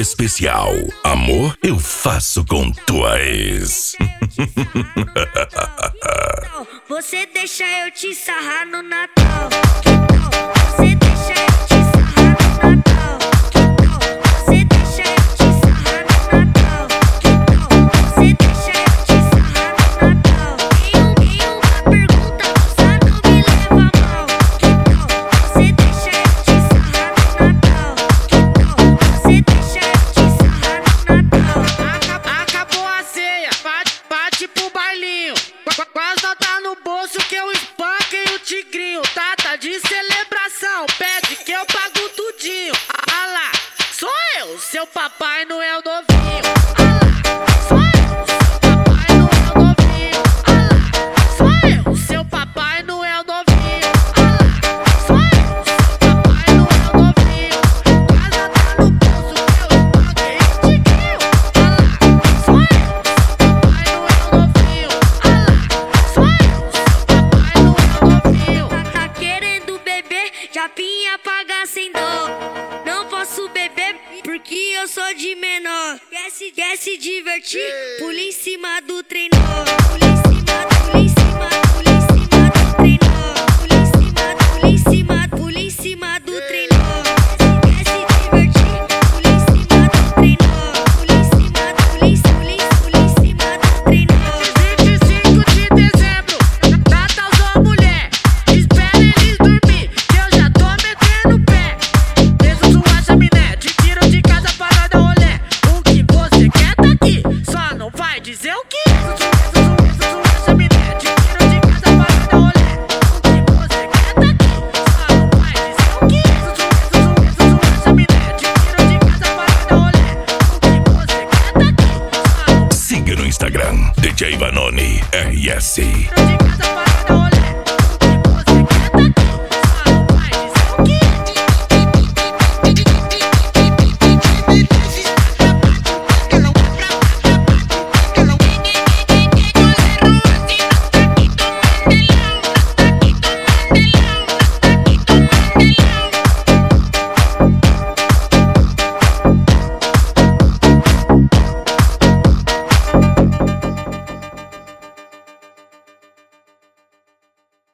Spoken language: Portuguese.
especial. Amor, eu faço com tua ex. Você deixa eu te sarrar no Natal. Você deixa eu te sarrar no Natal. Você deixa eu te sarrar no Natal. Você deixa eu te sarrar no Natal. Em uma pergunta só não me leva mal. Você deixa eu te sarrar no Natal. Você deixa eu te sarrar no Natal. Acabou a ceia, bate pro bailinho. Com as notas no bolso que eu espanquei o tigrinho. Tá de celebração, pede que eu pago tudinho. Ah lá, sou eu, seu Papai Noel novinho. Ah lá, sou eu, seu Papai Noel novinho. Ah lá, sou eu, seu Papai Noel novinho. Ah lá, sou eu, seu Papai Noel novinho. Com as notas no bolso que eu espanquei o tigrinho. Ah lá, sou eu, seu Papai Noel novinho. Ah lá, sou eu, seu Papai Noel novinho. Tá querendo beber, japinha paga sem dó. Não posso beber porque eu sou de menor. Quer se divertir? Pula em cima do trenó. Pula em cima do trenó. Pula em cima do trenó. Quer se divertir? Pula em cima do trenó. Pula em cima do trenó. 25 de dezembro, Natalzão mulher. Espera eles dormir, que eu já tô metendo o pé. Deixa sua chaminé, te tiro de casa pra nós dar rolé. O que você quer tá aqui, só não vai dizer o que. Deixa sua chaminé, te tiro de casa pra nós dar rolé. O que você quer tá aqui, só não vai dizer o que. Deixa sua chaminé, te tiro de casa pra nós dar rolé. O que você quer tá aqui, só não Siga no Instagram, DJ Vanoni RS. de casa pra